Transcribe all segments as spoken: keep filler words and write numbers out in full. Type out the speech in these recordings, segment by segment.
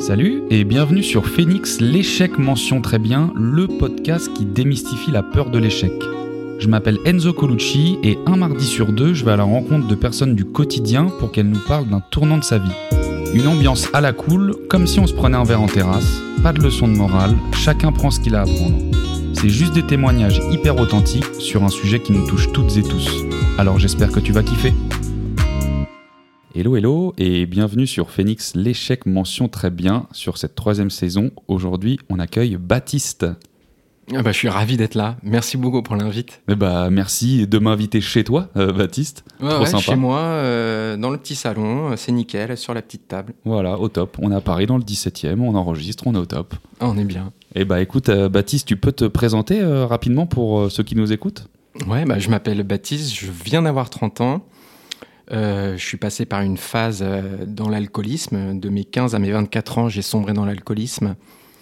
Salut et bienvenue sur Phoenix, l'échec mention très bien, le podcast qui démystifie la peur de l'échec. Je m'appelle Enzo Colucci et un mardi sur deux, je vais à la rencontre de personnes du quotidien pour qu'elles nous parlent d'un tournant de sa vie. Une ambiance à la cool, comme si on se prenait un verre en terrasse, pas de leçon de morale, chacun prend ce qu'il a à prendre. C'est juste des témoignages hyper authentiques sur un sujet qui nous touche toutes et tous. Alors j'espère que tu vas kiffer. Hello hello et bienvenue sur Phoenix, l'échec mention très bien. Sur cette troisième saison, aujourd'hui on accueille Baptiste. Ah bah, je suis ravi d'être là, merci beaucoup pour l'invite. Eh bah, merci de m'inviter chez toi euh, Baptiste, ouais, trop ouais, sympa. Chez moi, euh, dans le petit salon, c'est nickel, sur la petite table. Voilà, au top, on est à Paris dans le dix-septième, on enregistre, on est au top. Ah, on est bien. Eh bah écoute euh, Baptiste, tu peux te présenter euh, rapidement pour euh, ceux qui nous écoutent ? Ouais, bah, je m'appelle Baptiste, je viens d'avoir trente ans. Euh, je suis passé par une phase euh, dans l'alcoolisme. De mes quinze à mes vingt-quatre ans, j'ai sombré dans l'alcoolisme.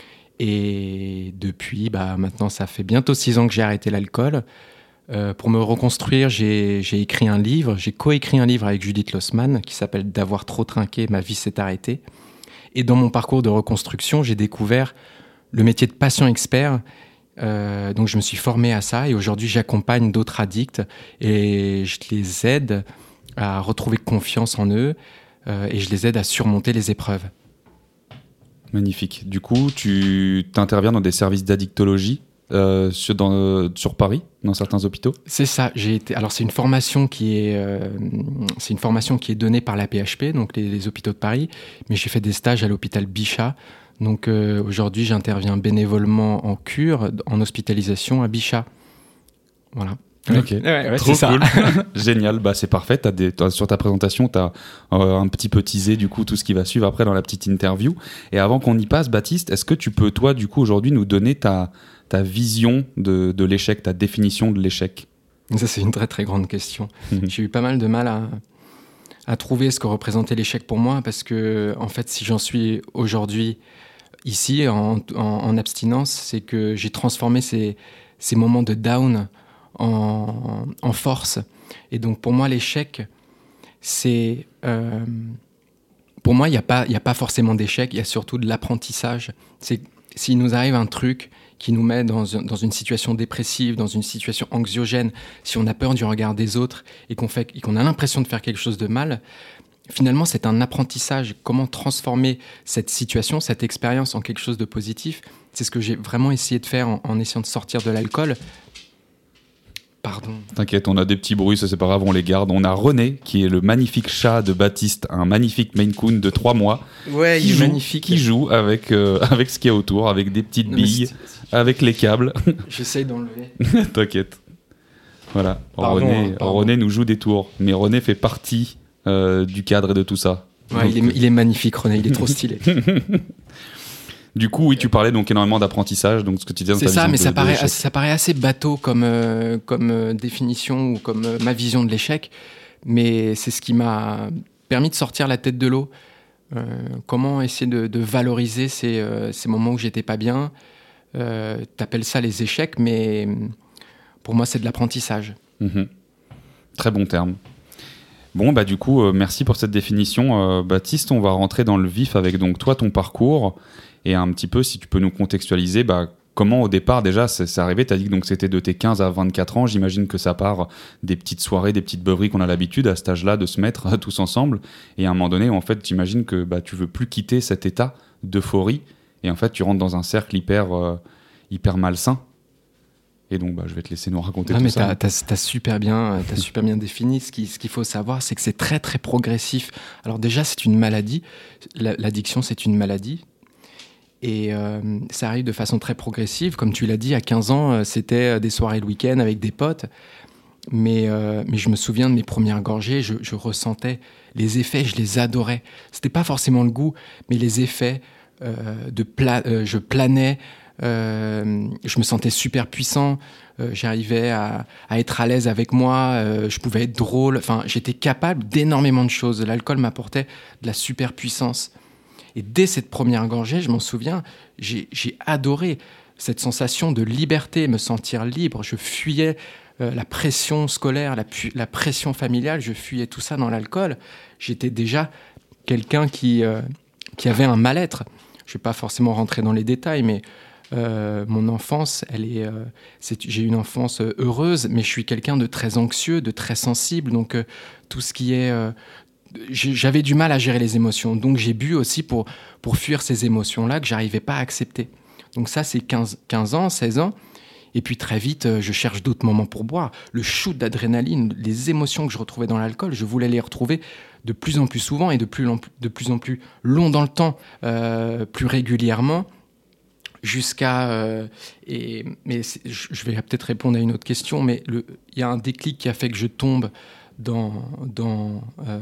Et depuis, bah, maintenant, ça fait bientôt six ans que j'ai arrêté l'alcool. Euh, pour me reconstruire, j'ai, j'ai écrit un livre. J'ai coécrit un livre avec Judith Lossman qui s'appelle « D'avoir trop trinqué, ma vie s'est arrêtée ». Et dans mon parcours de reconstruction, j'ai découvert le métier de patient expert. Euh, donc, je me suis formé à ça. Et aujourd'hui, j'accompagne d'autres addicts et je les aide à retrouver confiance en eux euh, et je les aide à surmonter les épreuves. Magnifique. Du coup, tu t'interviens dans des services d'addictologie euh, sur, dans, euh, sur Paris, dans certains hôpitaux ? C'est ça. J'ai été... Alors, c'est une formation qui est, euh, c'est une formation qui est donnée par l'A P H P, donc les, les hôpitaux de Paris, mais j'ai fait des stages à l'hôpital Bichat. Donc, euh, aujourd'hui, j'interviens bénévolement en cure, en hospitalisation à Bichat. Voilà. Ok, ouais, ouais, trop c'est cool. Ça. Génial, bah, c'est parfait. T'as des, t'as, sur ta présentation, tu as euh, un petit peu teasé du coup, tout ce qui va suivre après dans la petite interview. Et avant qu'on y passe, Baptiste, est-ce que tu peux, toi, du coup, aujourd'hui, nous donner ta, ta vision de, de l'échec, ta définition de l'échec ? Ça, c'est une très, très grande question. J'ai eu pas mal de mal à, à trouver ce que représentait l'échec pour moi parce que, en fait, si j'en suis aujourd'hui ici, en, en, en abstinence, c'est que j'ai transformé ces, ces moments de down En, en force. Et donc, pour moi, l'échec, c'est... Euh, pour moi, il n'y a pas, il n'y a pas forcément d'échec, il y a surtout de l'apprentissage. C'est s'il nous arrive un truc qui nous met dans, dans une situation dépressive, dans une situation anxiogène, si on a peur du regard des autres et qu'on, fait, et qu'on a l'impression de faire quelque chose de mal, finalement, c'est un apprentissage. Comment transformer cette situation, cette expérience en quelque chose de positif ? C'est ce que j'ai vraiment essayé de faire en, en essayant de sortir de l'alcool. Pardon. T'inquiète, on a des petits bruits, ça c'est pas grave, on les garde. On a René, qui est le magnifique chat de Baptiste, un magnifique Maine Coon de trois mois. Ouais, il est joue, magnifique. Qui joue avec, euh, avec ce qu'il y a autour, avec des petites non, billes, avec les câbles. J'essaye d'enlever. T'inquiète. Voilà, pardon, René, hein, pardon. René nous joue des tours, mais René fait partie euh, du cadre et de tout ça. Ouais, donc, il, est, il est magnifique, René, il est trop stylé. Du coup, oui, tu parlais donc énormément d'apprentissage, donc ce que tu disais dans c'est ta ça, vision mais de, ça, de paraît, l'échec. ça paraît assez bateau comme, euh, comme euh, définition ou comme euh, ma vision de l'échec, mais c'est ce qui m'a permis de sortir la tête de l'eau. Euh, comment essayer de, de valoriser ces, euh, ces moments où j'étais pas bien. Euh, t'appelles ça les échecs, mais pour moi, c'est de l'apprentissage. Mmh. Très bon terme. Bon, bah du coup, euh, merci pour cette définition, euh, Baptiste. On va rentrer dans le vif avec donc toi, ton parcours. Et un petit peu, si tu peux nous contextualiser, bah, comment au départ déjà c'est, c'est arrivé ? Tu as dit que donc, c'était de tes quinze à vingt-quatre ans. J'imagine que ça part des petites soirées, des petites beuveries qu'on a l'habitude à cet âge-là de se mettre tous ensemble. Et à un moment donné, en fait, j'imagine que bah, tu veux plus quitter cet état d'euphorie. Et en fait, tu rentres dans un cercle hyper, euh, hyper malsain. Et donc, bah, je vais te laisser nous raconter non, tout mais ça. t'as, t'as, t'as super bien, t'as super bien défini. Ce, qui, ce qu'il faut savoir, c'est que c'est très, très progressif. Alors déjà, c'est une maladie. La, l'addiction, c'est une maladie. Et euh, ça arrive de façon très progressive. Comme tu l'as dit, à quinze ans, euh, c'était des soirées le week-end avec des potes. Mais, euh, mais je me souviens de mes premières gorgées, je, je ressentais les effets, je les adorais. C'était pas forcément le goût, mais les effets, euh, de pla- euh, je planais, euh, je me sentais super puissant, euh, j'arrivais à, à être à l'aise avec moi, euh, je pouvais être drôle, enfin, j'étais capable d'énormément de choses. L'alcool m'apportait de la super puissance. Et dès cette première gorgée, je m'en souviens, j'ai, j'ai adoré cette sensation de liberté, me sentir libre. Je fuyais euh, la pression scolaire, la, pu- la pression familiale, je fuyais tout ça dans l'alcool. J'étais déjà quelqu'un qui, euh, qui avait un mal-être. je ne vais pas forcément rentrer dans les détails, mais euh, mon enfance, elle est, euh, c'est, j'ai une enfance heureuse, mais je suis quelqu'un de très anxieux, de très sensible. Donc, euh, tout ce qui est... Euh, j'avais du mal à gérer les émotions. Donc, j'ai bu aussi pour, pour fuir ces émotions-là que je n'arrivais pas à accepter. Donc ça, c'est quinze, quinze ans, seize ans. Et puis très vite, je cherche d'autres moments pour boire. Le shoot d'adrénaline, les émotions que je retrouvais dans l'alcool, je voulais les retrouver de plus en plus souvent et de plus en plus, de plus, en plus long dans le temps, euh, plus régulièrement, jusqu'à... Euh, et, mais je vais peut-être répondre à une autre question, mais il y a un déclic qui a fait que je tombe dans... dans euh,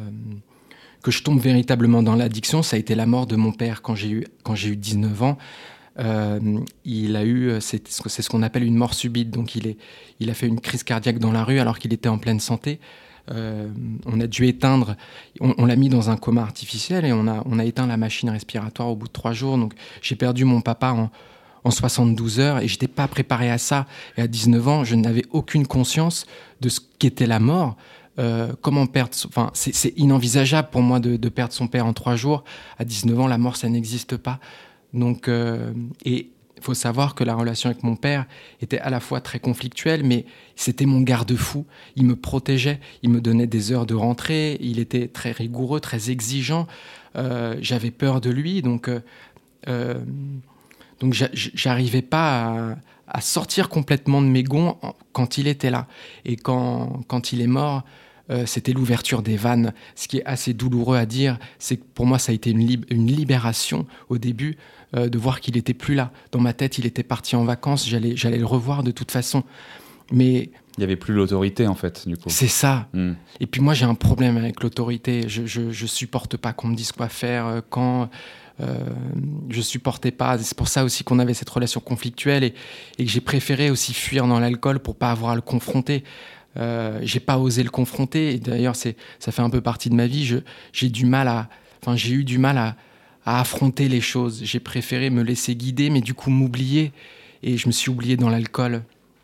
que je tombe véritablement dans l'addiction. Ça a été la mort de mon père quand j'ai eu, quand j'ai eu dix-neuf ans. Euh, il a eu, c'est, c'est ce qu'on appelle une mort subite. Donc il, est, il a fait une crise cardiaque dans la rue alors qu'il était en pleine santé. Euh, on a dû éteindre, on, on l'a mis dans un coma artificiel et on a, on a éteint la machine respiratoire au bout de trois jours. Donc j'ai perdu mon papa en, en soixante-douze heures et j'étais pas préparé à ça. Et à dix-neuf ans, je n'avais aucune conscience de ce qu'était la mort. Euh, comment perdre, enfin, c'est, c'est inenvisageable pour moi de, de perdre son père en trois jours. À dix-neuf ans, la mort, ça n'existe pas. Donc, euh, et il faut savoir que la relation avec mon père était à la fois très conflictuelle, mais c'était mon garde-fou. Il me protégeait, il me donnait des heures de rentrée, il était très rigoureux, très exigeant. Euh, j'avais peur de lui, donc, euh, donc j'arrivais pas à, à sortir complètement de mes gonds quand il était là. Et quand, quand il est mort, Euh, c'était l'ouverture des vannes. Ce qui est assez douloureux à dire, c'est que pour moi, ça a été une, lib- une libération au début euh, de voir qu'il n'était plus là. Dans ma tête, il était parti en vacances, j'allais, j'allais le revoir de toute façon. Mais... Il n'y avait plus l'autorité, en fait, du coup. C'est ça. Mm. Et puis moi, j'ai un problème avec l'autorité. Je ne supporte pas qu'on me dise quoi faire quand... Euh, je supportais pas. C'est pour ça aussi qu'on avait cette relation conflictuelle et, et que j'ai préféré aussi fuir dans l'alcool pour pas avoir à le confronter. Euh, j'ai pas osé le confronter et d'ailleurs c'est, ça fait un peu partie de ma vie. Je, j'ai du mal à, enfin j'ai eu du mal à, à affronter les choses. J'ai préféré me laisser guider, mais du coup m'oublier et je me suis oublié dans l'alcool.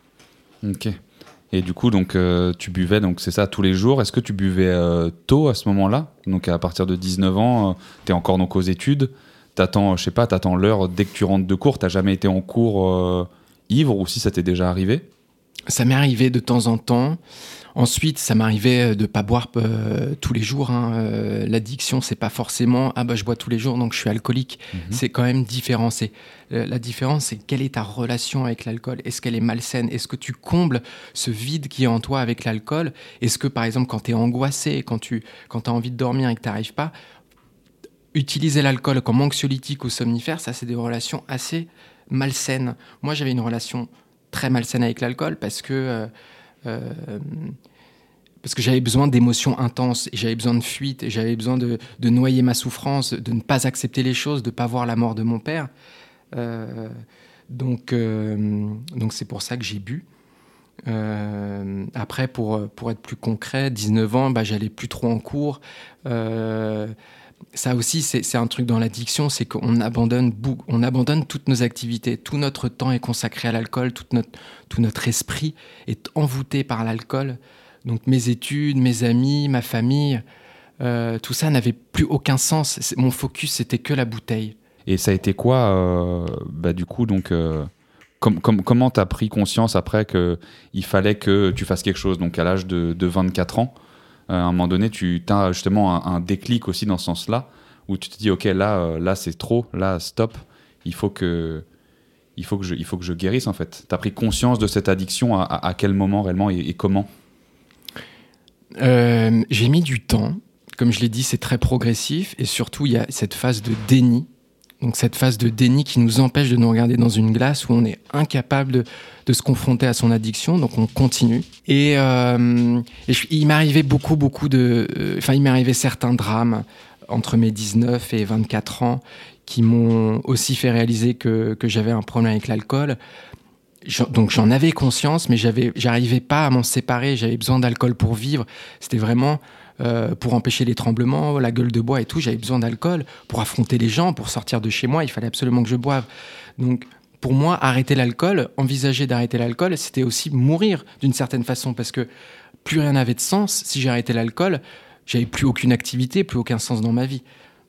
Ok. Et du coup donc euh, tu buvais donc c'est ça tous les jours. Est-ce que tu buvais euh, tôt à ce moment-là? Donc à partir de dix-neuf ans, euh, t'es encore donc aux études. T'attends, je sais pas, t'attends l'heure dès que tu rentres de cours. T'as jamais été en cours euh, ivre ou si ça t'est déjà arrivé? Ça m'est arrivé de temps en temps. Ensuite, ça m'arrivait de pas boire euh, tous les jours. Hein. Euh, l'addiction, c'est pas forcément ah bah je bois tous les jours donc je suis alcoolique. Mmh. C'est quand même différent. C'est euh, la différence, c'est quelle est ta relation avec l'alcool. Est-ce qu'elle est malsaine? Est-ce que tu combles ce vide qui est en toi avec l'alcool? Est-ce que par exemple, quand t'es angoissé, quand tu quand t'as envie de dormir et que t'arrives pas, utiliser l'alcool comme anxiolytique ou somnifère, ça c'est des relations assez malsaines. Moi, j'avais une relation très malsaine avec l'alcool parce que euh, euh, parce que j'avais besoin d'émotions intenses et j'avais besoin de fuite et j'avais besoin de, de noyer ma souffrance, de ne pas accepter les choses, de ne pas voir la mort de mon père. Euh, donc, euh, donc c'est pour ça que j'ai bu. Euh, après, pour, pour être plus concret, dix-neuf ans, bah, j'allais plus trop en cours. Euh, Ça aussi, c'est, c'est un truc dans l'addiction, c'est qu'on abandonne, on abandonne toutes nos activités. Tout notre temps est consacré à l'alcool, tout notre, tout notre esprit est envoûté par l'alcool. Donc mes études, mes amis, ma famille, euh, tout ça n'avait plus aucun sens. C'est, mon focus, c'était que la bouteille. Et ça a été quoi, euh, bah, du coup, donc, euh, com- com- comment tu as pris conscience après qu'il fallait que tu fasses quelque chose? Donc à l'âge de, de vingt-quatre ans, à un moment donné, tu as justement un, un déclic aussi dans ce sens-là, où tu te dis, ok, là, euh, là c'est trop, là, stop, il faut que, il faut que, je, il faut que je guérisse, en fait. Tu as pris conscience de cette addiction à, à, à quel moment réellement et, et comment? euh, J'ai mis du temps. Comme je l'ai dit, c'est très progressif, et surtout, il y a cette phase de déni. Donc cette phase de déni qui nous empêche de nous regarder dans une glace où on est incapable de, de se confronter à son addiction, donc on continue. Et, euh, et je, il m'arrivait beaucoup, beaucoup de... Enfin, euh, il m'arrivait certains drames entre mes dix-neuf et vingt-quatre ans qui m'ont aussi fait réaliser que, que j'avais un problème avec l'alcool. Je, donc j'en avais conscience, mais j'avais, j'arrivais pas à m'en séparer, j'avais besoin d'alcool pour vivre. C'était vraiment... Euh, pour empêcher les tremblements, la gueule de bois et tout, j'avais besoin d'alcool pour affronter les gens, pour sortir de chez moi, il fallait absolument que je boive. Donc pour moi, arrêter l'alcool, envisager d'arrêter l'alcool, c'était aussi mourir d'une certaine façon, parce que plus rien n'avait de sens. Si j'arrêtais l'alcool, j'avais plus aucune activité, plus aucun sens dans ma vie.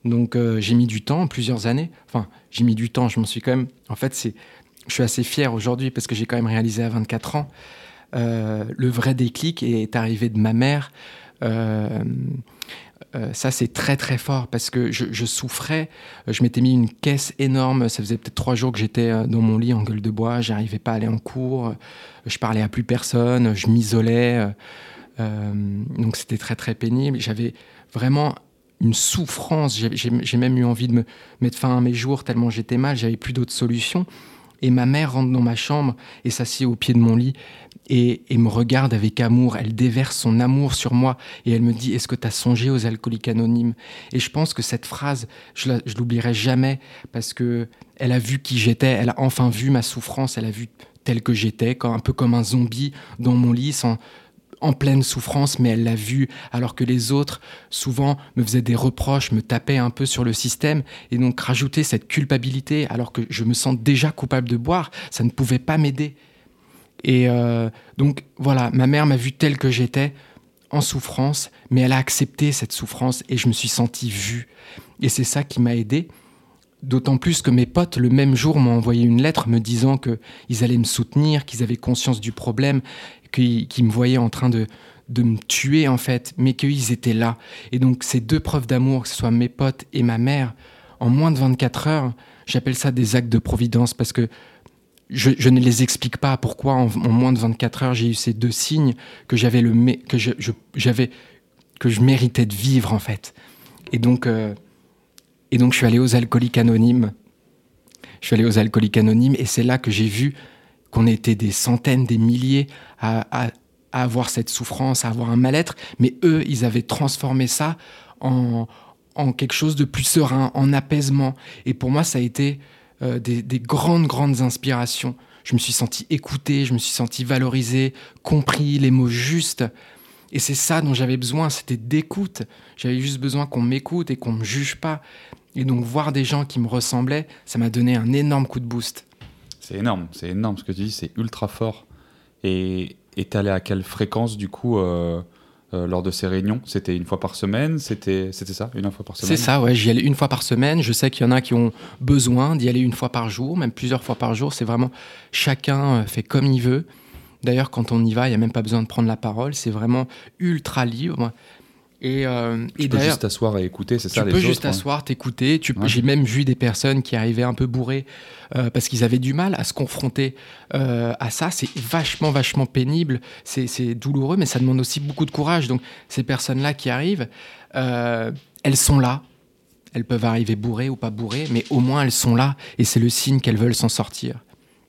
Donc euh, j'ai mis du temps, plusieurs années. Enfin, j'ai mis du temps, je m'en suis quand même... En fait, c'est... je suis assez fier aujourd'hui parce que j'ai quand même réalisé à vingt-quatre ans. Euh, le vrai déclic est arrivé de ma mère. Euh, euh, ça, c'est très, très fort parce que je, je souffrais. Je m'étais mis une caisse énorme. Ça faisait peut-être trois jours que j'étais dans mon lit en gueule de bois. J'arrivais pas à aller en cours. Je parlais à plus personne. Je m'isolais. Euh, donc, c'était très, très pénible. J'avais vraiment une souffrance. J'ai, j'ai, j'ai même eu envie de me mettre fin à mes jours tellement j'étais mal. J'avais plus d'autres solutions. Et ma mère rentre dans ma chambre et s'assied au pied de mon lit et, et me regarde avec amour. Elle déverse son amour sur moi et elle me dit « Est-ce que tu as songé aux alcooliques anonymes ?» Et je pense que cette phrase, je ne l'oublierai jamais parce qu'elle a vu qui j'étais, elle a enfin vu ma souffrance, elle a vu telle que j'étais, un peu comme un zombie dans mon lit, sans... en pleine souffrance, mais elle l'a vu, alors que les autres, souvent, me faisaient des reproches, me tapaient un peu sur le système, et donc rajouter cette culpabilité, alors que je me sens déjà coupable de boire, ça ne pouvait pas m'aider. Et euh, donc, voilà, ma mère m'a vu telle que j'étais, en souffrance, mais elle a accepté cette souffrance, et je me suis senti vu. Et c'est ça qui m'a aidé, d'autant plus que mes potes, le même jour, m'ont envoyé une lettre me disant qu'ils allaient me soutenir, qu'ils avaient conscience du problème, Qui, qui me voyaient en train de, de me tuer, en fait, mais qu'ils étaient là. Et donc, ces deux preuves d'amour, que ce soit mes potes et ma mère, en moins de vingt-quatre heures, j'appelle ça des actes de providence, parce que je, je ne les explique pas pourquoi, en, en moins de vingt-quatre heures, j'ai eu ces deux signes que j'avais le, que je, je, j'avais, que je méritais de vivre, en fait. Et donc, euh, et donc je suis allé aux Alcooliques Anonymes. Je suis allé aux Alcooliques Anonymes, et c'est là que j'ai vu qu'on était des centaines, des milliers à, à, à avoir cette souffrance, à avoir un mal-être, mais eux, ils avaient transformé ça en, en quelque chose de plus serein, en apaisement. Et pour moi, ça a été euh, des, des grandes, grandes inspirations. Je me suis senti écouté, je me suis senti valorisé, compris, les mots justes. Et c'est ça dont j'avais besoin, c'était d'écoute. J'avais juste besoin qu'on m'écoute et qu'on ne me juge pas. Et donc, voir des gens qui me ressemblaient, ça m'a donné un énorme coup de boost. C'est énorme, c'est énorme ce que tu dis, c'est ultra fort. Et t'es allé à quelle fréquence du coup euh, euh, lors de ces réunions ? C'était une fois par semaine ? C'était, c'était ça, une fois par semaine ? C'est ça, ouais, j'y allais une fois par semaine. Je sais qu'il y en a qui ont besoin d'y aller une fois par jour, même plusieurs fois par jour. C'est vraiment, chacun fait comme il veut. D'ailleurs, quand on y va, il n'y a même pas besoin de prendre la parole. C'est vraiment ultra libre. Et, euh, tu et peux juste t'asseoir et écouter, c'est ça, tu les peux autres, juste t'asseoir, ouais. t'écouter. Tu, ouais. J'ai même vu des personnes qui arrivaient un peu bourrées euh, parce qu'ils avaient du mal à se confronter euh, à ça. C'est vachement, vachement pénible. C'est, c'est douloureux, mais ça demande aussi beaucoup de courage. Donc, ces personnes-là qui arrivent, euh, elles sont là. Elles peuvent arriver bourrées ou pas bourrées, mais au moins elles sont là et c'est le signe qu'elles veulent s'en sortir.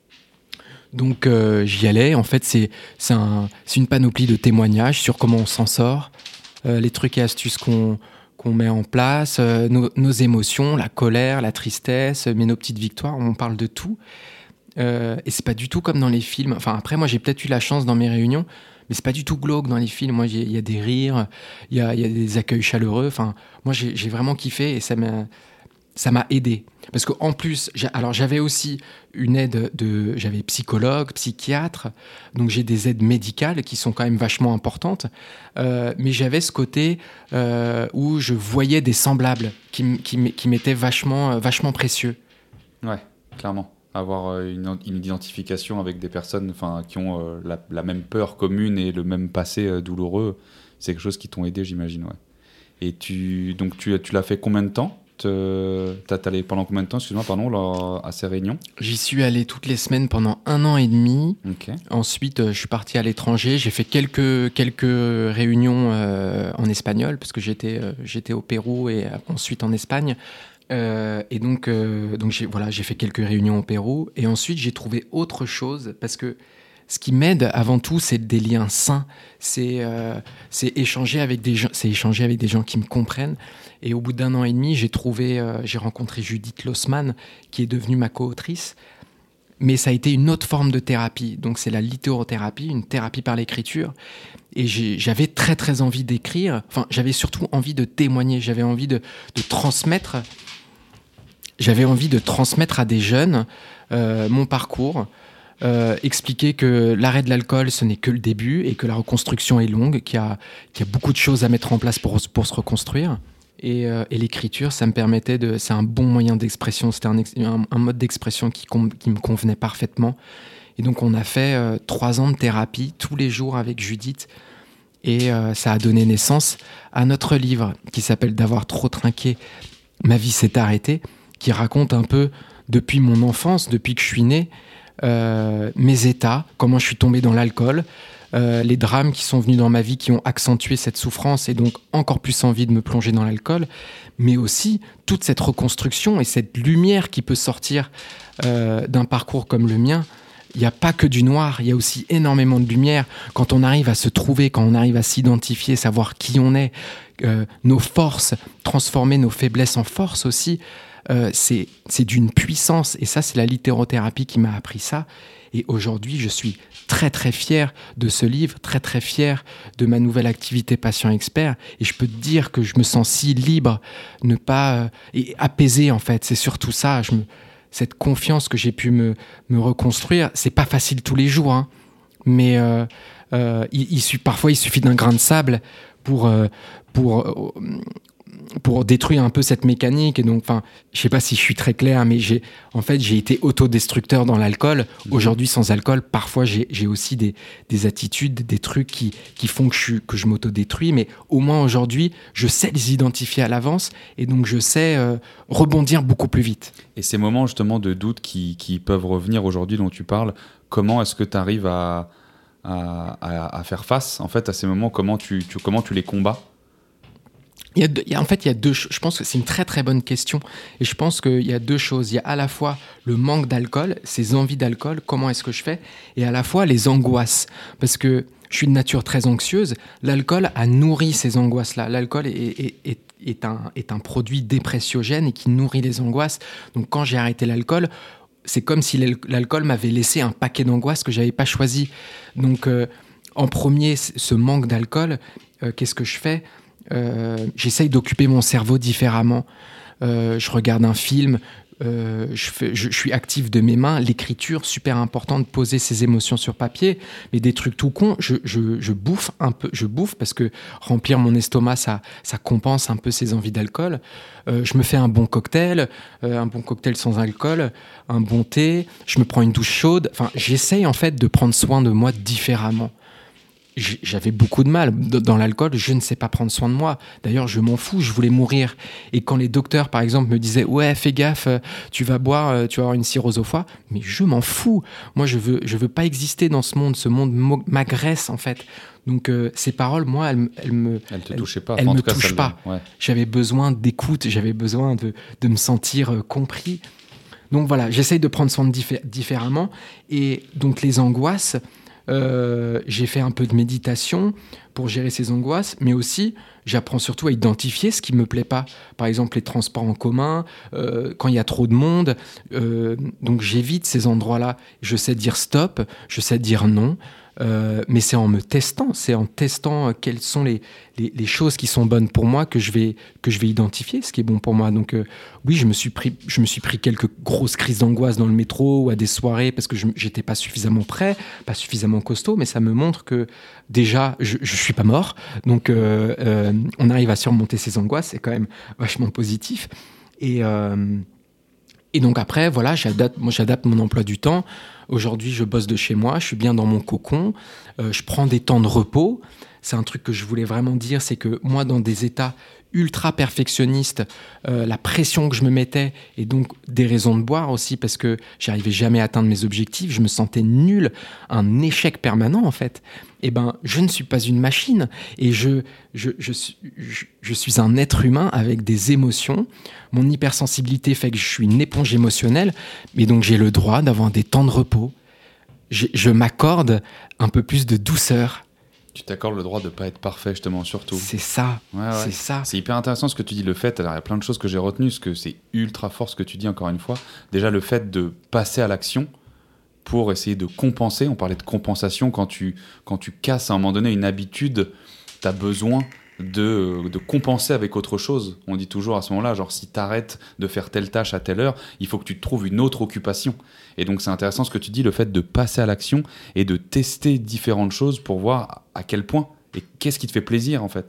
Donc, euh, j'y allais. En fait, c'est, c'est, un, c'est une panoplie de témoignages sur comment on s'en sort. Euh, les trucs et astuces qu'on, qu'on met en place, euh, nos, nos émotions, la colère, la tristesse, mais nos petites victoires, on parle de tout. Euh, et c'est pas du tout comme dans les films. Enfin, après, moi, j'ai peut-être eu la chance dans mes réunions, mais c'est pas du tout glauque dans les films. Moi, il y a des rires, il y a, y a des accueils chaleureux. Enfin, moi, j'ai, j'ai vraiment kiffé et ça m'a, ça m'a aidé. Parce qu'en plus, j'ai, alors j'avais aussi une aide de... J'avais psychologue, psychiatre, donc j'ai des aides médicales qui sont quand même vachement importantes. Euh, mais j'avais ce côté euh, où je voyais des semblables qui, qui, qui m'étaient vachement, vachement précieux. Ouais, clairement. Avoir une, une identification avec des personnes qui ont euh, la, la même peur commune et le même passé euh, douloureux, c'est quelque chose qui t'ont aidé, j'imagine. Ouais. Et tu, donc tu, tu l'as fait combien de temps ? T'as allé pendant combien de temps, excuse-moi, pardon, là, à ces réunions ? J'y suis allé toutes les semaines pendant un an et demi. Okay. Ensuite, euh, je suis parti à l'étranger. J'ai fait quelques, quelques réunions euh, en espagnol, parce que j'étais, euh, j'étais au Pérou et ensuite en Espagne. Euh, et donc, euh, donc j'ai, voilà, j'ai fait quelques réunions au Pérou. Et ensuite, j'ai trouvé autre chose, parce que ce qui m'aide avant tout, c'est des liens sains. C'est, euh, c'est, échanger avec des gens, c'est échanger avec des gens qui me comprennent. Et au bout d'un an et demi, j'ai trouvé, euh, j'ai rencontré Judith Lossman, qui est devenue ma co-autrice. Mais ça a été une autre forme de thérapie. Donc c'est la littérothérapie, une thérapie par l'écriture. Et j'ai, j'avais très très envie d'écrire. Enfin, j'avais surtout envie de témoigner. J'avais envie de, de transmettre. J'avais envie de transmettre à des jeunes euh, mon parcours. Euh, expliquer que l'arrêt de l'alcool, ce n'est que le début et que la reconstruction est longue, qu'il y a, qu'il y a beaucoup de choses à mettre en place pour, pour se reconstruire. Et, euh, et l'écriture, ça me permettait de... C'est un bon moyen d'expression, c'était un, ex- un, un mode d'expression qui, com- qui me convenait parfaitement. Et donc, on a fait euh, trois ans de thérapie tous les jours avec Judith. Et euh, ça a donné naissance à notre livre qui s'appelle « D'avoir trop trinqué, ma vie s'est arrêtée », qui raconte un peu, depuis mon enfance, depuis que je suis né, euh, mes états, comment je suis tombé dans l'alcool, euh, les drames qui sont venus dans ma vie qui ont accentué cette souffrance et donc encore plus envie de me plonger dans l'alcool, mais aussi toute cette reconstruction et cette lumière qui peut sortir euh, d'un parcours comme le mien. Il n'y a pas que du noir, il y a aussi énormément de lumière. Quand on arrive à se trouver, quand on arrive à s'identifier, savoir qui on est, euh, nos forces, transformer nos faiblesses en force aussi, euh, c'est, c'est d'une puissance. Et ça, c'est la littérothérapie qui m'a appris ça. Et aujourd'hui, je suis très très fier de ce livre, très très fier de ma nouvelle activité patient expert. Et je peux te dire que je me sens si libre, ne pas euh, et apaisé en fait. C'est surtout ça. Je me Cette confiance que j'ai pu me, me reconstruire, c'est pas facile tous les jours, hein, mais euh, euh, il, il, parfois il suffit d'un grain de sable pour, euh, pour, euh, pour détruire un peu cette mécanique. Et donc, enfin, je sais pas si je suis très clair, mais j'ai, en fait, j'ai été autodestructeur dans l'alcool. Mmh. Aujourd'hui, sans alcool, parfois j'ai, j'ai aussi des, des attitudes, des trucs qui, qui font que je, que je m'autodétruis. Mais au moins aujourd'hui, je sais les identifier à l'avance et donc je sais euh, rebondir beaucoup plus vite. Et ces moments justement de doute qui, qui peuvent revenir aujourd'hui dont tu parles, comment est-ce que tu arrives à, à, à, à faire face en fait à ces moments? Comment tu, tu, comment tu les combats? Il y a deux, il y a, en fait, il y a deux. Je pense que c'est une très très bonne question. Et je pense qu'il y a deux choses. Il y a à la fois le manque d'alcool, ces envies d'alcool, comment est-ce que je fais, et à la fois les angoisses. Parce que je suis de nature très anxieuse. L'alcool a nourri ces angoisses-là. L'alcool est, est, est, est, un, est un produit dépressiogène et qui nourrit les angoisses. Donc quand j'ai arrêté l'alcool, c'est comme si l'alcool m'avait laissé un paquet d'angoisses que je n'avais pas choisi. Donc euh, en premier, ce manque d'alcool, euh, qu'est-ce que je fais ? Euh, j'essaye d'occuper mon cerveau différemment. Euh, je regarde un film, euh, je, fais, je, je suis actif de mes mains. L'écriture, super important de poser ses émotions sur papier. Mais des trucs tout cons, je, je, je bouffe un peu. Je bouffe parce que remplir mon estomac, ça, ça compense un peu ces envies d'alcool. Euh, je me fais un bon cocktail, euh, un bon cocktail sans alcool, un bon thé. Je me prends une douche chaude. Enfin, j'essaye en fait de prendre soin de moi différemment. J'avais beaucoup de mal. Dans l'alcool, je ne sais pas prendre soin de moi. D'ailleurs, je m'en fous, je voulais mourir. Et quand les docteurs, par exemple, me disaient « Ouais, fais gaffe, tu vas boire, tu vas avoir une cirrhose au foie », mais je m'en fous. Moi, je veux, je veux pas exister dans ce monde. Ce monde m'agresse, en fait. Donc, euh, ces paroles, moi, elles, elles me... Elles te touchaient pas. Elles enfin, me en tout cas, touchent pas. Ouais. J'avais besoin d'écoute, j'avais besoin de, de me sentir euh, compris. Donc, voilà, j'essaye de prendre soin de diffé- différemment. Et donc, les angoisses... Euh, j'ai fait un peu de méditation pour gérer ces angoisses, mais aussi j'apprends surtout à identifier ce qui me plaît pas. Par exemple, les transports en commun, euh, quand il y a trop de monde, euh, donc j'évite ces endroits-là. Je sais dire stop, je sais dire non, euh, mais c'est en me testant, c'est en testant quelles sont les, les, les choses qui sont bonnes pour moi que je vais, que je vais identifier ce qui est bon pour moi. Donc euh, oui, je me suis pris, je me suis pris quelques grosses crises d'angoisse dans le métro ou à des soirées parce que je n'étais pas suffisamment prêt, pas suffisamment costaud, mais ça me montre que déjà, je ne suis pas mort. Donc euh, euh, on arrive à surmonter ces angoisses, c'est quand même vachement positif. Et... Euh, Et donc après, voilà, j'adapte, moi, j'adapte mon emploi du temps. Aujourd'hui, je bosse de chez moi, je suis bien dans mon cocon, euh, je prends des temps de repos. C'est un truc que je voulais vraiment dire, c'est que moi, dans des états ultra perfectionnistes, euh, la pression que je me mettais, et donc des raisons de boire aussi, parce que j'arrivais jamais à atteindre mes objectifs, je me sentais nul, un échec permanent en fait. Eh ben, je ne suis pas une machine, et je, je, je, je, je suis un être humain avec des émotions. Mon hypersensibilité fait que je suis une éponge émotionnelle, mais donc j'ai le droit d'avoir des temps de repos. Je, je m'accorde un peu plus de douceur. Tu t'accordes le droit de ne pas être parfait, justement, surtout. C'est ça, ouais, ouais. c'est ça. C'est hyper intéressant ce que tu dis, le fait, alors il y a plein de choses que j'ai retenues, parce que c'est ultra fort ce que tu dis, encore une fois. Déjà, le fait de passer à l'action pour essayer de compenser, on parlait de compensation, quand tu, quand tu casses à un moment donné une habitude, tu as besoin de, de compenser avec autre chose. On dit toujours à ce moment-là, genre si tu arrêtes de faire telle tâche à telle heure, il faut que tu te trouves une autre occupation. Et donc c'est intéressant ce que tu dis, le fait de passer à l'action et de tester différentes choses pour voir à quel point et qu'est-ce qui te fait plaisir en fait.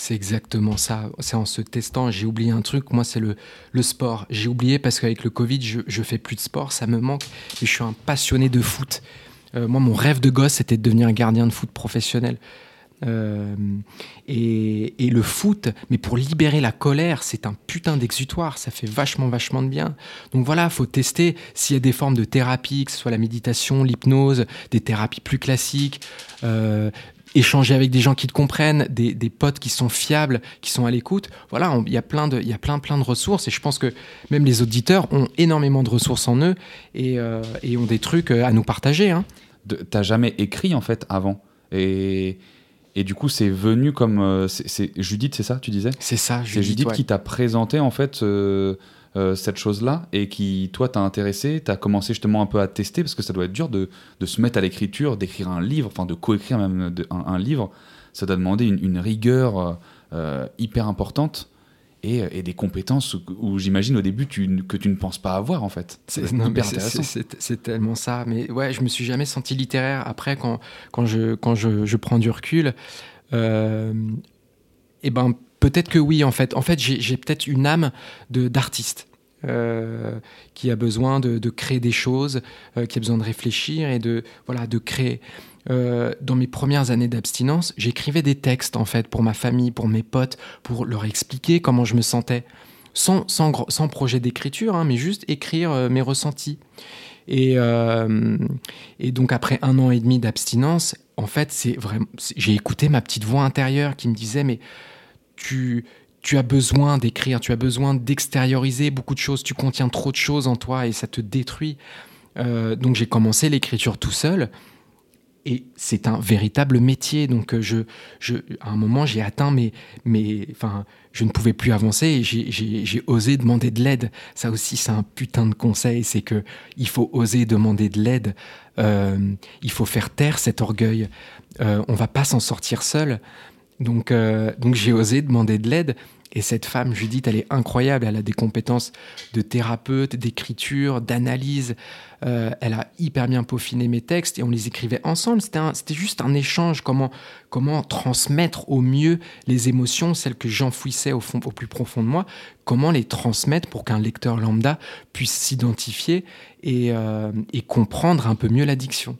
C'est exactement ça. C'est en se testant. J'ai oublié un truc. Moi, c'est le, le sport. J'ai oublié parce qu'avec le Covid, je, je fais plus de sport. Ça me manque. Mais je suis un passionné de foot. Euh, moi, mon rêve de gosse, c'était de devenir un gardien de foot professionnel. Euh, et, et le foot, mais pour libérer la colère, c'est un putain d'exutoire. Ça fait vachement, vachement de bien. Donc voilà, il faut tester s'il y a des formes de thérapie, que ce soit la méditation, l'hypnose, des thérapies plus classiques. Euh, échanger avec des gens qui te comprennent, des, des potes qui sont fiables, qui sont à l'écoute. Voilà, il y a plein de, il y a plein, plein de ressources et je pense que même les auditeurs ont énormément de ressources en eux et, euh, et ont des trucs à nous partager. Hein. De, t'as jamais écrit en fait avant et, et du coup c'est venu comme... Euh, c'est, c'est Judith, c'est ça tu disais ? C'est ça, Judith. C'est Judith ouais. qui t'a présenté en fait... Euh, Euh, cette chose-là et qui, toi, t'a intéressé, t'as commencé justement un peu à tester parce que ça doit être dur de, de se mettre à l'écriture, d'écrire un livre, enfin de coécrire même de, un, un livre. Ça doit demander une, une rigueur euh, hyper importante et, et des compétences où, où j'imagine au début tu, que tu ne penses pas avoir en fait. C'est, c'est non, hyper intéressant. C'est, c'est, c'est tellement ça. Mais ouais, je me suis jamais senti littéraire. Après, quand, quand, je, quand je, je prends du recul, euh, et ben peut-être que oui, en fait. En fait, j'ai, j'ai peut-être une âme de, d'artiste euh, qui a besoin de, de créer des choses, euh, qui a besoin de réfléchir et de, voilà, de créer. Euh, dans mes premières années d'abstinence, j'écrivais des textes, en fait, pour ma famille, pour mes potes, pour leur expliquer comment je me sentais. Sans, sans, sans projet d'écriture, hein, mais juste écrire euh, mes ressentis. Et, euh, et donc, après un an et demi d'abstinence, en fait, c'est vraiment, c'est, j'ai écouté ma petite voix intérieure qui me disait « mais Tu, tu as besoin d'écrire, tu as besoin d'extérioriser beaucoup de choses, tu contiens trop de choses en toi et ça te détruit. Euh, » Donc j'ai commencé l'écriture tout seul et c'est un véritable métier. Donc je, je, à un moment, j'ai atteint mes... mes enfin, je ne pouvais plus avancer et j'ai, j'ai, j'ai osé demander de l'aide. Ça aussi, c'est un putain de conseil, c'est qu'il faut oser demander de l'aide. Euh, il faut faire taire cet orgueil. Euh, on ne va pas s'en sortir seul. Donc, euh, donc j'ai osé demander de l'aide et cette femme, Judith, elle est incroyable, elle a des compétences de thérapeute, d'écriture, d'analyse, euh, elle a hyper bien peaufiné mes textes et on les écrivait ensemble, c'était, un, c'était juste un échange, comment, comment transmettre au mieux les émotions, celles que j'enfouissais au, fond, au plus profond de moi, comment les transmettre pour qu'un lecteur lambda puisse s'identifier et, euh, et comprendre un peu mieux l'addiction.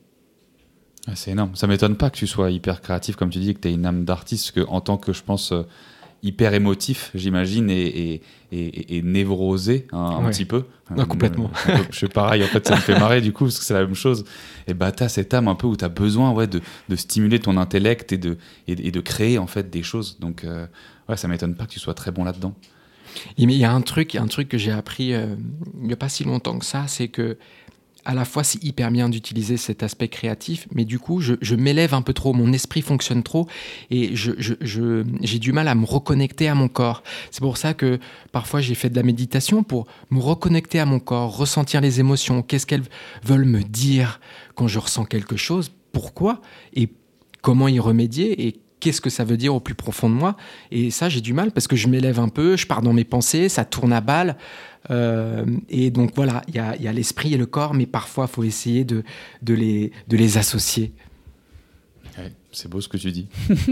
Ah, c'est énorme. Ça m'étonne pas que tu sois hyper créatif, comme tu dis, que tu aies une âme d'artiste, que, en tant que, je pense, euh, hyper émotif, j'imagine, et, et, et, et névrosé hein, un ouais. petit peu. Non, complètement. Euh, je suis pareil, en fait, ça me fait marrer du coup, parce que c'est la même chose. Et bah, tu as cette âme un peu où tu as besoin ouais, de, de stimuler ton intellect et de, et, et de créer en fait des choses. Donc, euh, ouais, ça m'étonne pas que tu sois très bon là-dedans. Il y a un truc, un truc que j'ai appris euh, il n'y a pas si longtemps que ça, c'est que à la fois, c'est hyper bien d'utiliser cet aspect créatif, mais du coup, je, je m'élève un peu trop, mon esprit fonctionne trop et je, je, je, j'ai du mal à me reconnecter à mon corps. C'est pour ça que parfois, j'ai fait de la méditation pour me reconnecter à mon corps, ressentir les émotions, qu'est-ce qu'elles veulent me dire quand je ressens quelque chose, pourquoi et comment y remédier et qu'est-ce que ça veut dire au plus profond de moi. Et ça, j'ai du mal parce que je m'élève un peu, je pars dans mes pensées, ça tourne à balle. Euh, et donc voilà, il y a, y a l'esprit et le corps, mais parfois il faut essayer de, de, les, de les associer. Ouais, c'est beau ce que tu dis.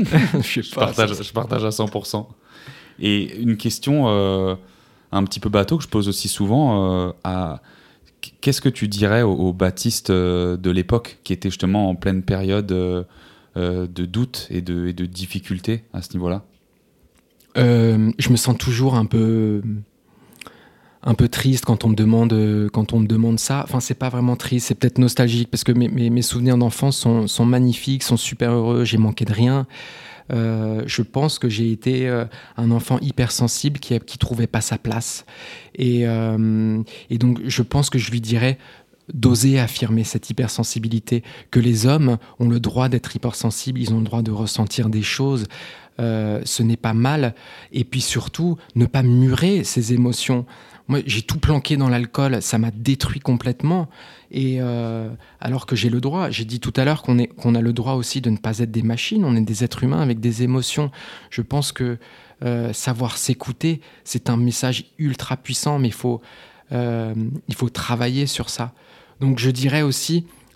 je, je, pas, partage, ça, je partage à cent pour cent. Et une question euh, un petit peu bateau que je pose aussi souvent, euh, à, qu'est-ce que tu dirais aux, aux baptistes de l'époque qui étaient justement en pleine période euh, de doute et de, et de difficulté à ce niveau-là ? euh, Je me sens toujours un peu... un peu triste quand on me demande quand on me demande ça. Enfin, c'est pas vraiment triste, c'est peut-être nostalgique parce que mes, mes, mes souvenirs d'enfance sont, sont magnifiques, sont super heureux, j'ai manqué de rien. Euh, je pense que j'ai été euh, un enfant hypersensible qui, qui trouvait pas sa place. Et, euh, et donc, je pense que je lui dirais d'oser affirmer cette hypersensibilité, que les hommes ont le droit d'être hypersensibles, ils ont le droit de ressentir des choses. Euh, ce n'est pas mal. Et puis surtout, ne pas murer ces émotions. Moi, j'ai tout planqué dans l'alcool, ça m'a détruit complètement. Et euh, alors que j'ai le droit, j'ai dit tout à l'heure qu'on, est, qu'on a le droit aussi de ne pas être des machines, on est des êtres humains avec des émotions. Je pense que euh, savoir s'écouter, c'est un message ultra puissant, mais il faut, euh, il faut travailler sur ça. Donc je dirais aussi,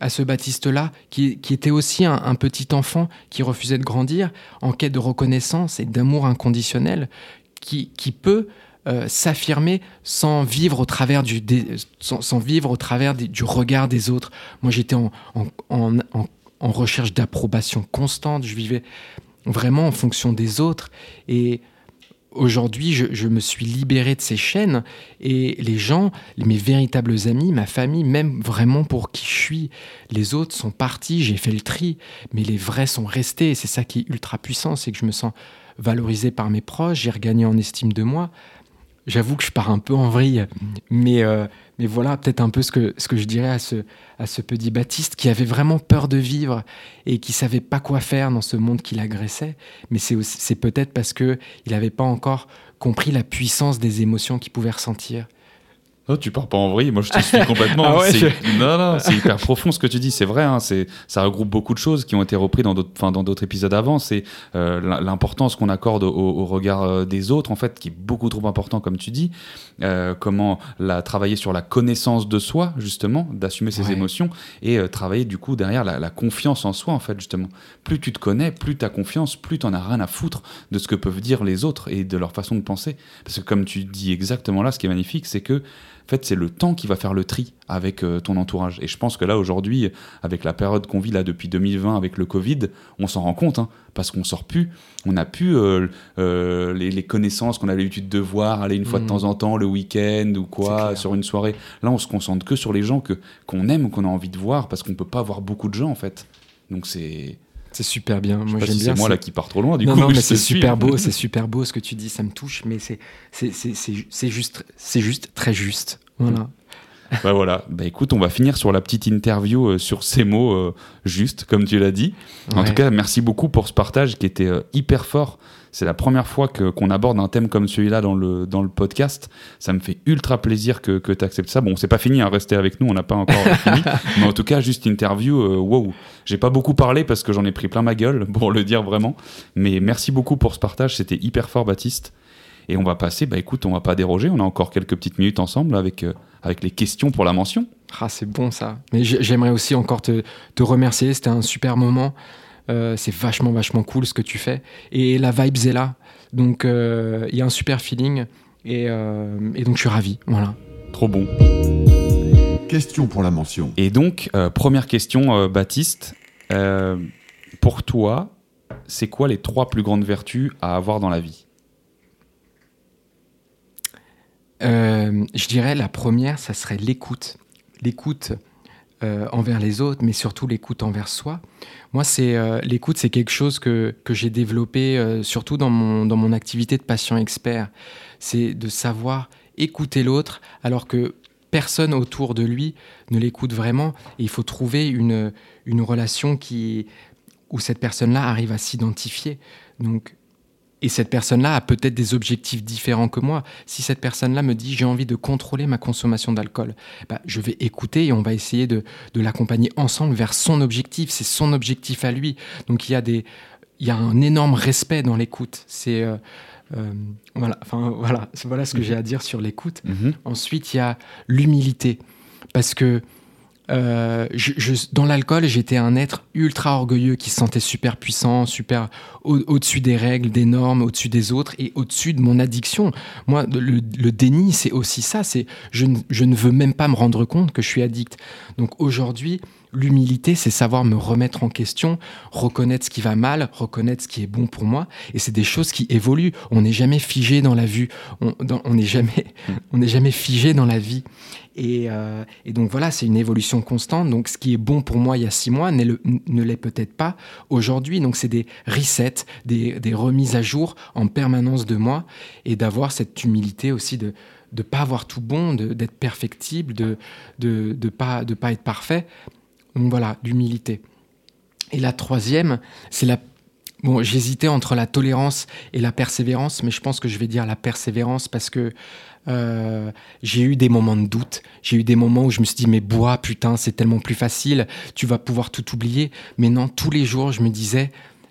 à ce Baptiste-là, qui, qui était aussi un, un petit enfant qui refusait de grandir, en quête de reconnaissance et d'amour inconditionnel, qui, qui peut euh, s'affirmer sans vivre au travers du, des, sans, sans vivre au travers des, du regard des autres. Moi, j'étais en, en, en, en, en recherche d'approbation constante. Je vivais vraiment en fonction des autres. Et aujourd'hui, je, je me suis libéré de ces chaînes et les gens, mes véritables amis, ma famille, même vraiment pour qui je suis, les autres sont partis, j'ai fait le tri, mais les vrais sont restés. Et c'est ça qui est ultra puissant, c'est que je me sens valorisé par mes proches, j'ai regagné en estime de moi. J'avoue que je pars un peu en vrille, mais, euh, mais voilà peut-être un peu ce que, ce que je dirais à ce, à ce petit Baptiste qui avait vraiment peur de vivre et qui savait pas quoi faire dans ce monde qui l'agressait. Mais c'est, aussi, c'est peut-être parce qu'il n'avait pas encore compris la puissance des émotions qu'il pouvait ressentir. Oh, tu pars pas en vrille, moi je te suis complètement. Ah ouais, c'est... je... Non, non, c'est hyper profond ce que tu dis, c'est vrai, hein, c'est... ça regroupe beaucoup de choses qui ont été reprises dans d'autres, enfin, dans d'autres épisodes avant, c'est euh, l'importance qu'on accorde au, au regard des autres, en fait, qui est beaucoup trop important, comme tu dis, euh, comment la, travailler sur la connaissance de soi, justement, d'assumer ses ouais. émotions, et euh, travailler du coup derrière la, la confiance en soi, en fait, justement. Plus tu te connais, plus tu as confiance, plus tu n'en as rien à foutre de ce que peuvent dire les autres et de leur façon de penser. Parce que comme tu dis exactement là, ce qui est magnifique, c'est que en fait, c'est le temps qui va faire le tri avec euh, ton entourage. Et je pense que là, aujourd'hui, avec la période qu'on vit là depuis deux mille vingt, avec le Covid, on s'en rend compte, hein, parce qu'on sort plus. On n'a plus euh, euh, les, les connaissances qu'on avait l'habitude de voir, aller une fois mmh. de temps en temps, le week-end ou quoi, sur une soirée. Là, on se concentre que sur les gens que, qu'on aime ou qu'on a envie de voir, parce qu'on ne peut pas voir beaucoup de gens, en fait. Donc, c'est... C'est super bien. Je moi, sais pas j'aime si bien. C'est moi c'est... là qui pars trop loin. Du non, coup, non, mais je c'est suis. super beau. C'est super beau ce que tu dis. Ça me touche, mais c'est c'est c'est c'est c'est, c'est juste c'est juste très juste. Voilà. Bah voilà. Bah écoute, on va finir sur la petite interview euh, sur ces mots euh, justes, comme tu l'as dit. En ouais. tout cas, merci beaucoup pour ce partage qui était euh, hyper fort. C'est la première fois que, qu'on aborde un thème comme celui-là dans le, dans le podcast. Ça me fait ultra plaisir que, que tu acceptes ça. Bon, c'est pas fini, hein, restez avec nous, on n'a pas encore fini. Mais en tout cas, juste interview, euh, wow. J'ai pas beaucoup parlé parce que j'en ai pris plein ma gueule, pour le dire vraiment. Mais merci beaucoup pour ce partage, c'était hyper fort, Baptiste. Et on va passer, bah écoute, on va pas déroger, on a encore quelques petites minutes ensemble avec, euh, avec les questions pour la mention. Ah, c'est bon ça. Mais j'aimerais aussi encore te, te remercier, c'était un super moment. Euh, c'est vachement, vachement cool ce que tu fais. Et la vibe est là. Donc, il euh, y a un super feeling. Et, euh, et donc, je suis ravi. Voilà. Trop bon. Question pour la mention. Et donc, euh, première question, euh, Baptiste. Euh, pour toi, c'est quoi les trois plus grandes vertus à avoir dans la vie ? euh, Je dirais la première, ça serait l'écoute. L'écoute euh, envers les autres, mais surtout l'écoute envers soi. Moi, c'est, euh, l'écoute, c'est quelque chose que, que j'ai développé euh, surtout dans mon, dans mon activité de patient expert. C'est de savoir écouter l'autre alors que personne autour de lui ne l'écoute vraiment. Et il faut trouver une, une relation qui, où cette personne-là arrive à s'identifier. Donc, et cette personne-là a peut-être des objectifs différents que moi. Si cette personne-là me dit « j'ai envie de contrôler ma consommation d'alcool bah, », je vais écouter et on va essayer de, de l'accompagner ensemble vers son objectif. C'est son objectif à lui. Donc il y a, des, il y a un énorme respect dans l'écoute. C'est, euh, euh, voilà, enfin, voilà, voilà ce que mmh. j'ai à dire sur l'écoute. Mmh. Ensuite, il y a l'humilité. Parce que Euh, je, je, dans l'alcool, j'étais un être ultra orgueilleux qui se sentait super puissant, super au, au-dessus des règles, des normes, au-dessus des autres et au-dessus de mon addiction. Moi, le, le déni, c'est aussi ça. C'est je, je ne veux même pas me rendre compte que je suis addict. Donc aujourd'hui, l'humilité, c'est savoir me remettre en question, reconnaître ce qui va mal, reconnaître ce qui est bon pour moi. Et c'est des choses qui évoluent. On n'est jamais figé dans la vue. On, dans, on n'est jamais, on n'est jamais figé dans la vie. Et, euh, et donc voilà, c'est une évolution constante. Donc ce qui est bon pour moi il y a six mois n'est le, ne l'est peut-être pas aujourd'hui. Donc c'est des resets, des, des remises à jour en permanence de moi et d'avoir cette humilité aussi de de pas avoir tout bon, de, d'être perfectible, de de de pas de pas être parfait. Donc voilà, l'humilité. Et la troisième, c'est la Bon, j'hésitais entre la tolérance et la persévérance, mais je pense que je vais dire la persévérance parce que euh, j'ai eu des moments de doute. J'ai eu des moments où je me suis dit, mais bois, putain, c'est tellement plus facile, tu vas pouvoir tout oublier. Mais non, tous les jours, je me disais,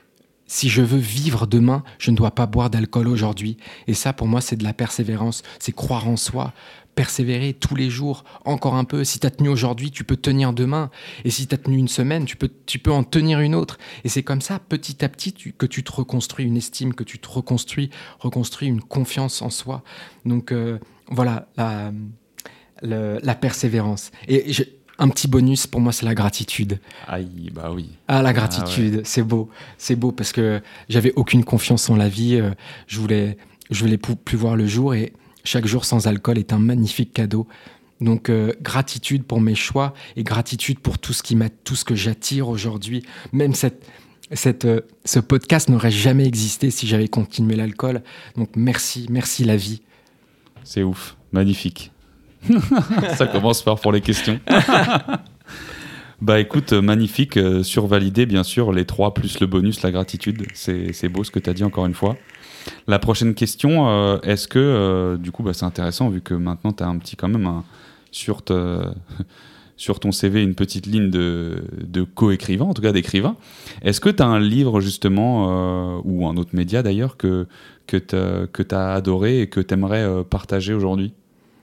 si je veux vivre demain, je ne dois pas boire d'alcool aujourd'hui. Et ça, pour moi, c'est de la persévérance, c'est croire en soi. persévérer tous les jours, encore un peu. Si tu as tenu aujourd'hui, tu peux tenir demain. Et si tu as tenu une semaine, tu peux, tu peux en tenir une autre. Et c'est comme ça, petit à petit, tu, que tu te reconstruis une estime, que tu te reconstruis, reconstruis une confiance en soi. Donc euh, voilà, la, la, la persévérance. Et je, un petit bonus, pour moi, c'est la gratitude. Aïe, bah oui. Ah, la gratitude, ah ouais. c'est beau. C'est beau parce que j'avais aucune confiance en la vie. Euh, je voulais, je voulais pou- plus voir le jour et chaque jour sans alcool est un magnifique cadeau. Donc, euh, gratitude pour mes choix et gratitude pour tout ce, qui m'a, tout ce que j'attire aujourd'hui. Même cette, cette, euh, ce podcast n'aurait jamais existé si j'avais continué l'alcool. Donc, merci, merci la vie. C'est ouf, magnifique. Ça commence par pour les questions. Bah écoute, magnifique, euh, survalidé bien sûr, les trois plus le bonus, la gratitude. C'est, c'est beau ce que tu as dit encore une fois. La prochaine question, euh, est-ce que, euh, du coup, bah, c'est intéressant vu que maintenant tu as un petit quand même un, sur, te, sur ton C V une petite ligne de, de co-écrivain, en tout cas d'écrivain. Est-ce que tu as un livre justement, euh, ou un autre média d'ailleurs, que, que tu as adoré et que tu aimerais euh, partager aujourd'hui ?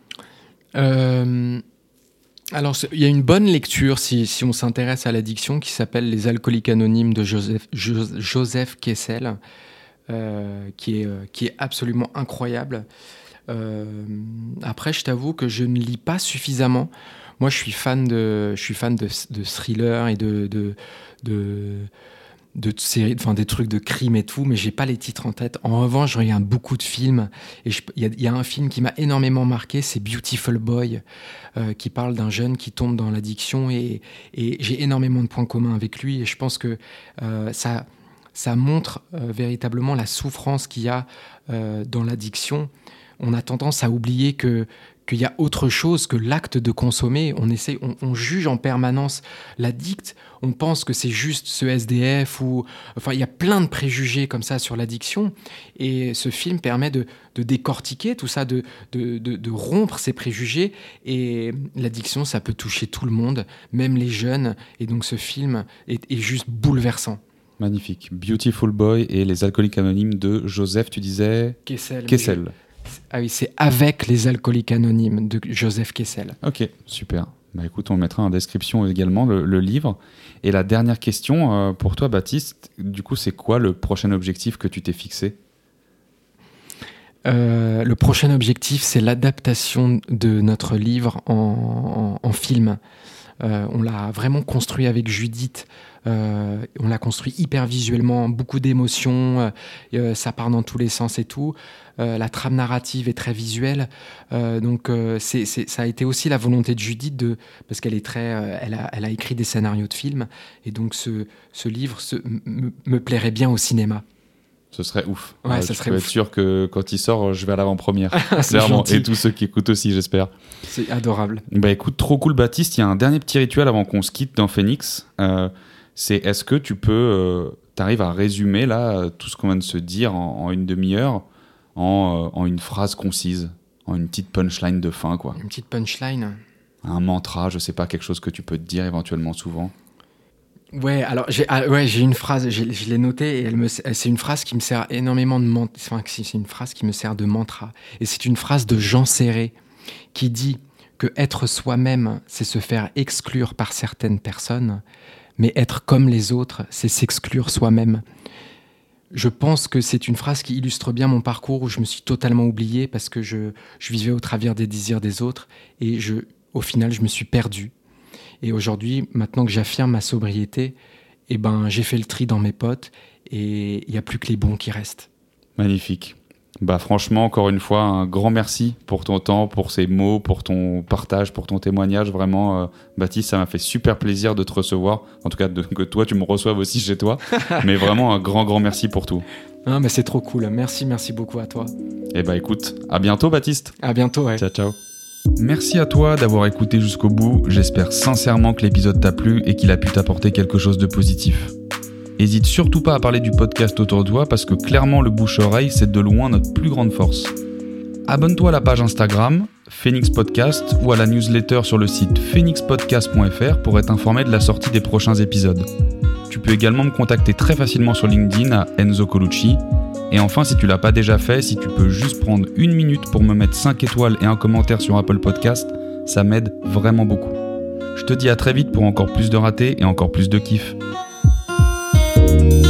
euh, Alors, il y a une bonne lecture si, si on s'intéresse à l'addiction qui s'appelle « Les alcooliques anonymes » de Joseph, Jo- Joseph Kessel. Euh, qui, est, euh, qui est absolument incroyable. Euh, après, je t'avoue que je ne lis pas suffisamment. Moi, je suis fan de, je suis fan de, de thrillers et de, de, de, de séries, enfin des trucs de crime et tout, mais j'ai pas les titres en tête. En revanche, je regarde beaucoup de films. Et il y, y a un film qui m'a énormément marqué, c'est Beautiful Boy, euh, qui parle d'un jeune qui tombe dans l'addiction. Et, et j'ai énormément de points communs avec lui. Et je pense que euh, ça... ça montre euh, véritablement la souffrance qu'il y a euh, dans l'addiction. On a tendance à oublier que, qu'il y a autre chose que l'acte de consommer. On, essaie, on, on juge en permanence l'addict. On pense que c'est juste ce S D F. Ou, enfin, il y a plein de préjugés comme ça sur l'addiction. Et ce film permet de, de décortiquer tout ça, de, de, de, de rompre ces préjugés. Et l'addiction, ça peut toucher tout le monde, même les jeunes. Et donc ce film est, est juste bouleversant. Magnifique. Beautiful Boy et les alcooliques anonymes de Joseph, tu disais Kessel. Kessel. Mais... Ah oui, c'est Avec les alcooliques anonymes de Joseph Kessel. Ok, super. Bah écoute, on mettra en description également le, le livre. Et la dernière question euh, pour toi, Baptiste, du coup, c'est quoi le prochain objectif que tu t'es fixé ? euh, Le prochain objectif, c'est l'adaptation de notre livre en, en, en film. Euh, on l'a vraiment construit avec Judith. Euh, on l'a construit hyper visuellement, beaucoup d'émotions, euh, ça part dans tous les sens et tout. Euh, la trame narrative est très visuelle, euh, donc euh, c'est, c'est, ça a été aussi la volonté de Judith, de, parce qu'elle est très, euh, elle, a, elle a écrit des scénarios de films, et donc ce, ce livre se, m- me plairait bien au cinéma. Ce serait ouf. Ouais, euh, ça je serait peux ouf. être sûr que quand il sort, je vais à l'avant-première. C'est clairement. gentil. Et tous ceux qui écoutent aussi, j'espère. C'est adorable. Bah écoute, trop cool, Baptiste. Il y a un dernier petit rituel avant qu'on se quitte dans Phoenix. Euh, c'est est-ce que tu peux, euh, t'arrives à résumer là tout ce qu'on vient de se dire en, en une demi-heure, en, euh, en une phrase concise, en une petite punchline de fin, quoi. Une petite punchline. Un mantra, je sais pas, quelque chose que tu peux te dire éventuellement souvent. Ouais, alors j'ai, ah, ouais, j'ai une phrase, j'ai, je l'ai notée et elle me, c'est une phrase qui me sert énormément de mantra. Enfin, c'est une phrase qui me sert de mantra. Et c'est une phrase de Jean Serré qui dit que être soi-même, c'est se faire exclure par certaines personnes, mais être comme les autres, c'est s'exclure soi-même. Je pense que c'est une phrase qui illustre bien mon parcours où je me suis totalement oublié parce que je, je vivais au travers des désirs des autres et je, au final, je me suis perdu. Et aujourd'hui, maintenant que j'affirme ma sobriété, eh ben, j'ai fait le tri dans mes potes et il n'y a plus que les bons qui restent. Magnifique. Bah franchement, encore une fois, un grand merci pour ton temps, pour ces mots, pour ton partage, pour ton témoignage. Vraiment, euh, Baptiste, ça m'a fait super plaisir de te recevoir. En tout cas, de, que toi, tu me reçoives aussi chez toi. Mais vraiment, un grand, grand merci pour tout. Ah, mais c'est trop cool. Merci, merci beaucoup à toi. Et bah écoute, à bientôt, Baptiste. À bientôt, ouais. Ciao, ciao. Merci à toi d'avoir écouté jusqu'au bout. J'espère sincèrement que l'épisode t'a plu et qu'il a pu t'apporter quelque chose de positif. N'hésite surtout pas à parler du podcast autour de toi parce que clairement le bouche-oreille, c'est de loin notre plus grande force. Abonne-toi à la page Instagram, Phoenix Podcast, ou à la newsletter sur le site phoenix podcast point f r pour être informé de la sortie des prochains épisodes. Tu peux également me contacter très facilement sur LinkedIn à Enzo Colucci Et enfin, si tu l'as pas déjà fait, si tu peux juste prendre une minute pour me mettre cinq étoiles et un commentaire sur Apple Podcast, ça m'aide vraiment beaucoup. Je te dis à très vite pour encore plus de ratés et encore plus de kiff.